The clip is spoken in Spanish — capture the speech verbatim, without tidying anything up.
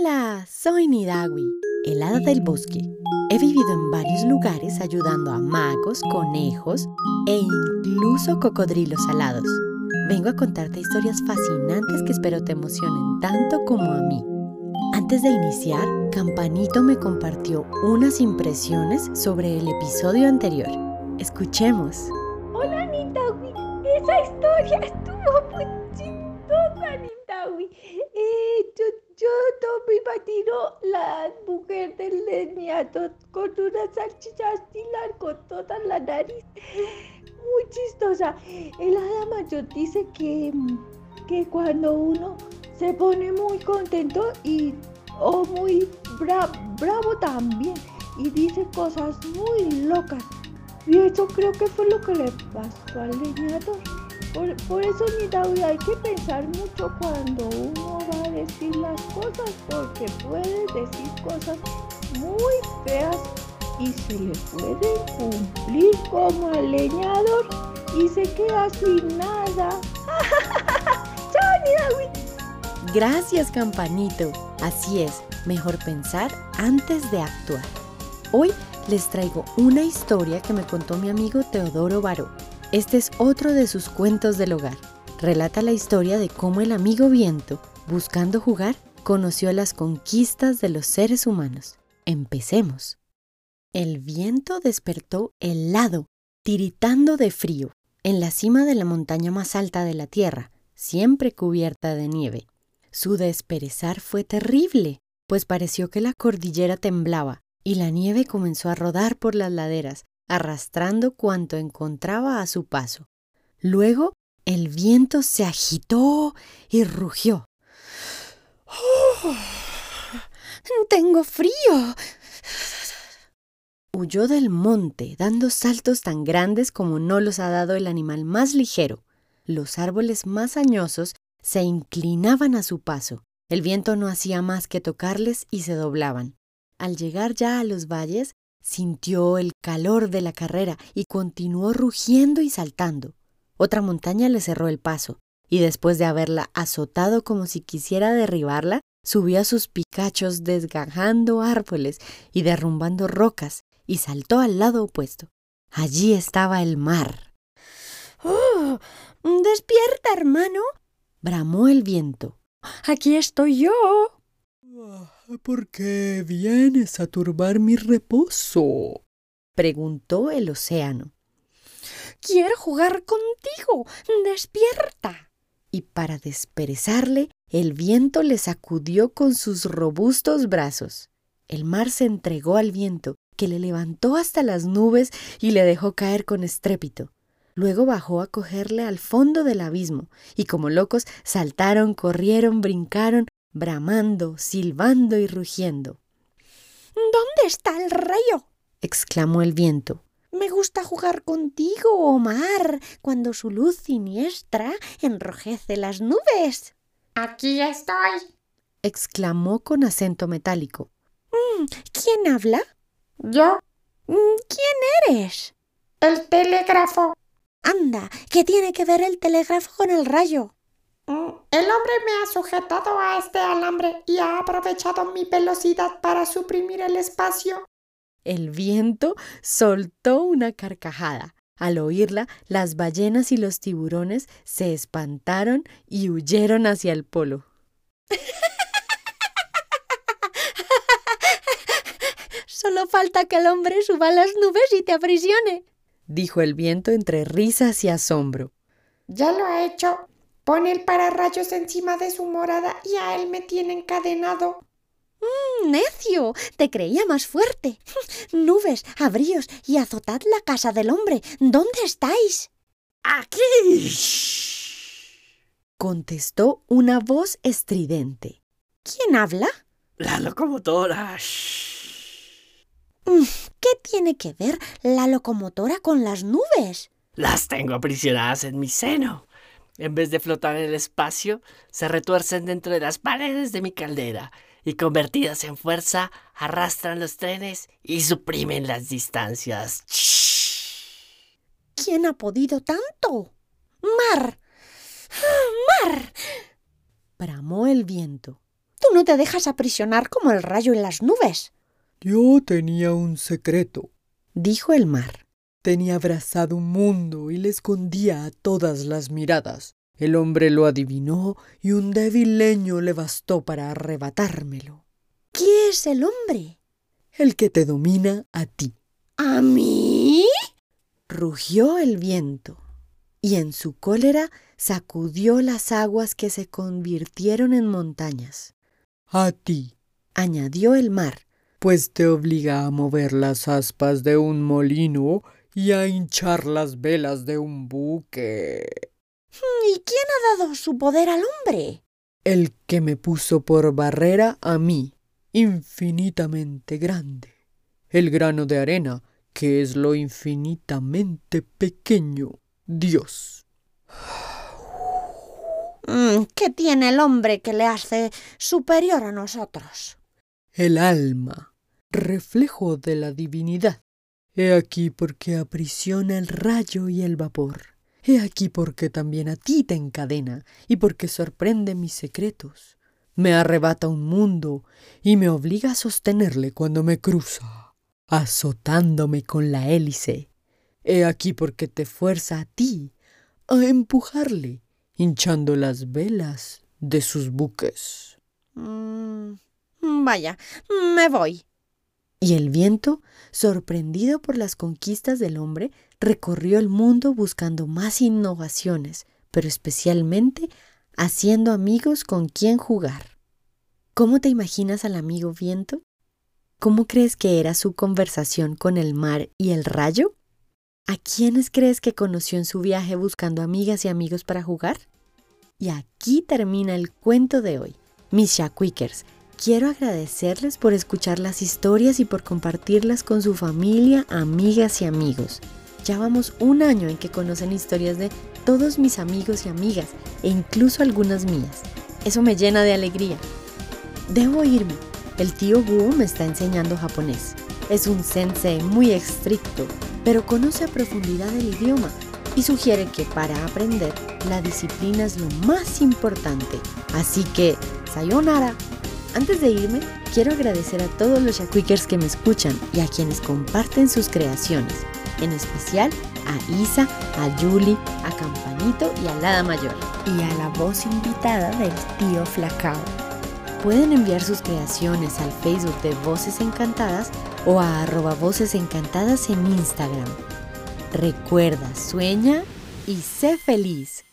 Hola, soy Nidawi, el hada del bosque. He vivido en varios lugares ayudando a magos, conejos e incluso cocodrilos alados. Vengo a contarte historias fascinantes que espero te emocionen tanto como a mí. Antes de iniciar, Campanito me compartió unas impresiones sobre el episodio anterior. Escuchemos. Hola, Nidawi. Esa historia estuvo muy chistosa, Nidawi. Eh, yo, yo no me imagino la mujer del leñador con una salchicha estilar con toda la nariz. Muy chistosa. El hada mayor dice que, que cuando uno se pone muy contento y o muy bra, bravo también y dice cosas muy locas. Y eso creo que fue lo que le pasó al leñador. Por, por eso, Nidawi, hay que pensar mucho cuando uno va a decir las cosas, porque puede decir cosas muy feas y se le puede cumplir como al leñador y se queda sin nada. ¡Chao, Nidawi! Gracias, Campanito. Así es, mejor pensar antes de actuar. Hoy les traigo una historia que me contó mi amigo Teodoro Baró. Este es otro de sus cuentos del hogar. Relata la historia de cómo el amigo viento, buscando jugar, conoció las conquistas de los seres humanos. Empecemos. El viento despertó helado, tiritando de frío, en la cima de la montaña más alta de la tierra, siempre cubierta de nieve. Su desperezar fue terrible, pues pareció que la cordillera temblaba y la nieve comenzó a rodar por las laderas, arrastrando cuanto encontraba a su paso. Luego, el viento se agitó y rugió. ¡Oh! ¡Tengo frío! Huyó del monte, dando saltos tan grandes como no los ha dado el animal más ligero. Los árboles más añosos se inclinaban a su paso. El viento no hacía más que tocarles y se doblaban. Al llegar ya a los valles, sintió el calor de la carrera y continuó rugiendo y saltando. Otra montaña le cerró el paso, y después de haberla azotado como si quisiera derribarla, subió a sus picachos desgajando árboles y derrumbando rocas, y saltó al lado opuesto. Allí estaba el mar. ¡Oh! ¡Despierta, hermano! Bramó el viento. ¡Aquí estoy yo! ¿Por qué vienes a turbar mi reposo?, preguntó el océano. ¡Quiero jugar contigo! ¡Despierta! Y para desperezarle, el viento le sacudió con sus robustos brazos. El mar se entregó al viento, que le levantó hasta las nubes y le dejó caer con estrépito. Luego bajó a cogerle al fondo del abismo, y como locos saltaron, corrieron, brincaron, bramando, silbando y rugiendo. ¿Dónde está el rayo?, exclamó el viento. Me gusta jugar contigo, oh mar, cuando su luz siniestra enrojece las nubes. Aquí estoy, exclamó con acento metálico. Mm, ¿Quién habla? Yo. ¿Quién eres? El telégrafo. Anda, ¿qué tiene que ver el telégrafo con el rayo? El hombre me ha sujetado a este alambre y ha aprovechado mi velocidad para suprimir el espacio. El viento soltó una carcajada. Al oírla, las ballenas y los tiburones se espantaron y huyeron hacia el polo. Solo falta que el hombre suba a las nubes y te aprisione, dijo el viento entre risas y asombro. Ya lo ha hecho. Pone el pararrayos encima de su morada y a él me tiene encadenado. Mm, ¡Necio! Te creía más fuerte. Nubes, abríos y azotad la casa del hombre. ¿Dónde estáis? ¡Aquí!, contestó una voz estridente. ¿Quién habla? La locomotora. ¿Qué tiene que ver la locomotora con las nubes? Las tengo aprisionadas en mi seno. En vez de flotar en el espacio, se retuercen dentro de las paredes de mi caldera y, convertidas en fuerza, arrastran los trenes y suprimen las distancias. ¿Quién ha podido tanto? ¡Mar! ¡Mar! Bramó el viento. Tú no te dejas aprisionar como el rayo en las nubes. Yo tenía un secreto, dijo el mar. Tenía abrazado un mundo y le escondía a todas las miradas. El hombre lo adivinó y un débil leño le bastó para arrebatármelo. ¿Quién es el hombre? El que te domina a ti. ¿A mí? Rugió el viento, y en su cólera sacudió las aguas que se convirtieron en montañas. A ti, añadió el mar, pues te obliga a mover las aspas de un molino y a hinchar las velas de un buque. ¿Y quién ha dado su poder al hombre? El que me puso por barrera a mí, infinitamente grande. El grano de arena, que es lo infinitamente pequeño, Dios. ¿Qué tiene el hombre que le hace superior a nosotros? El alma, reflejo de la divinidad. He aquí porque aprisiona el rayo y el vapor. He aquí porque también a ti te encadena y porque sorprende mis secretos. Me arrebata un mundo y me obliga a sostenerle cuando me cruza, azotándome con la hélice. He aquí porque te fuerza a ti a empujarle, hinchando las velas de sus buques. Mm, vaya, me voy. Y el viento, sorprendido por las conquistas del hombre, recorrió el mundo buscando más innovaciones, pero especialmente haciendo amigos con quien jugar. ¿Cómo te imaginas al amigo viento? ¿Cómo crees que era su conversación con el mar y el rayo? ¿A quiénes crees que conoció en su viaje buscando amigas y amigos para jugar? Y aquí termina el cuento de hoy. Mis Shakwikers, quiero agradecerles por escuchar las historias y por compartirlas con su familia, amigas y amigos. Ya vamos un año en que conocen historias de todos mis amigos y amigas, e incluso algunas mías. Eso me llena de alegría. Debo irme. El tío Búho me está enseñando japonés. Es un sensei muy estricto, pero conoce a profundidad el idioma y sugiere que para aprender, la disciplina es lo más importante. Así que, sayonara. Antes de irme, quiero agradecer a todos los Shakwikers que me escuchan y a quienes comparten sus creaciones. En especial a Isa, a Julie, a Campanito y a Lada Mayor. Y a la voz invitada del tío Flacao. Pueden enviar sus creaciones al Facebook de Voces Encantadas o a arroba Voces Encantadas en Instagram. Recuerda, sueña y sé feliz.